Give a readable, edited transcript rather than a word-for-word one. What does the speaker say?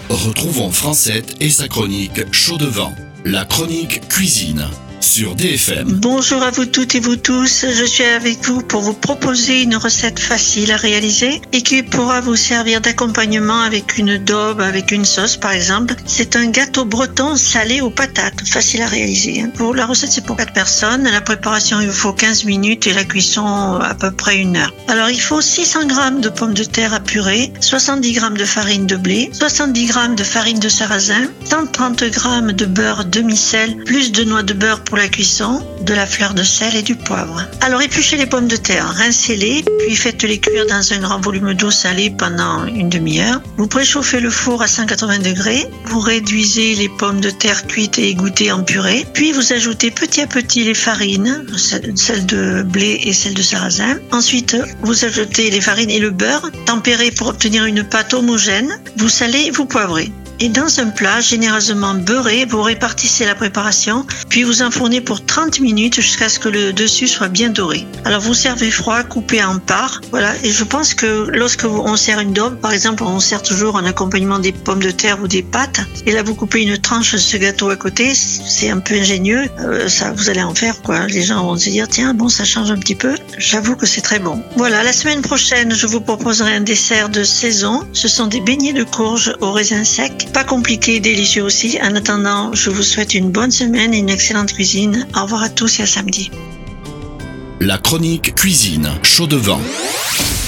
Retrouvons Francette et sa chronique Chaud devant, la chronique cuisine sur DFM. Bonjour à vous toutes et vous tous, je suis avec vous pour vous proposer une recette facile à réaliser et qui pourra vous servir d'accompagnement avec une daube, avec une sauce par exemple. C'est un gâteau breton salé aux patates, facile à réaliser. Pour la recette, c'est pour 4 personnes. La préparation, il vous faut 15 minutes et la cuisson à peu près 1 heure. Alors il faut 600 g de pommes de terre à purer, 70 g de farine de blé, 70 g de farine de sarrasin, 130 g de beurre demi-sel, plus de noix de beurre pour la cuisson, de la fleur de sel et du poivre. Alors épluchez les pommes de terre, rincez-les, puis faites-les cuire dans un grand volume d'eau salée pendant une demi-heure. Vous préchauffez le four à 180 degrés, vous réduisez les pommes de terre cuites et égouttées en purée, puis vous ajoutez petit à petit les farines, celle de blé et celle de sarrasin. Ensuite, vous ajoutez les farines et le beurre, tempérés pour obtenir une pâte homogène. Vous salez et vous poivrez. Et dans un plat généreusement beurré, vous répartissez la préparation, puis vous enfournez pour 30 minutes jusqu'à ce que le dessus soit bien doré. Alors vous servez froid, coupé en parts, voilà. Et je pense que lorsque on sert une daube, par exemple, on sert toujours en accompagnement des pommes de terre ou des pâtes. Et là, vous coupez une tranche de ce gâteau à côté, c'est un peu ingénieux. Ça, vous allez en faire quoi. Les gens vont se dire, tiens, bon, ça change un petit peu. J'avoue que c'est très bon. Voilà, la semaine prochaine, je vous proposerai un dessert de saison. Ce sont des beignets de courge au raisin sec. Pas compliqué et délicieux aussi. En attendant, je vous souhaite une bonne semaine et une excellente cuisine. Au revoir à tous et à samedi. La chronique cuisine Chaud devant.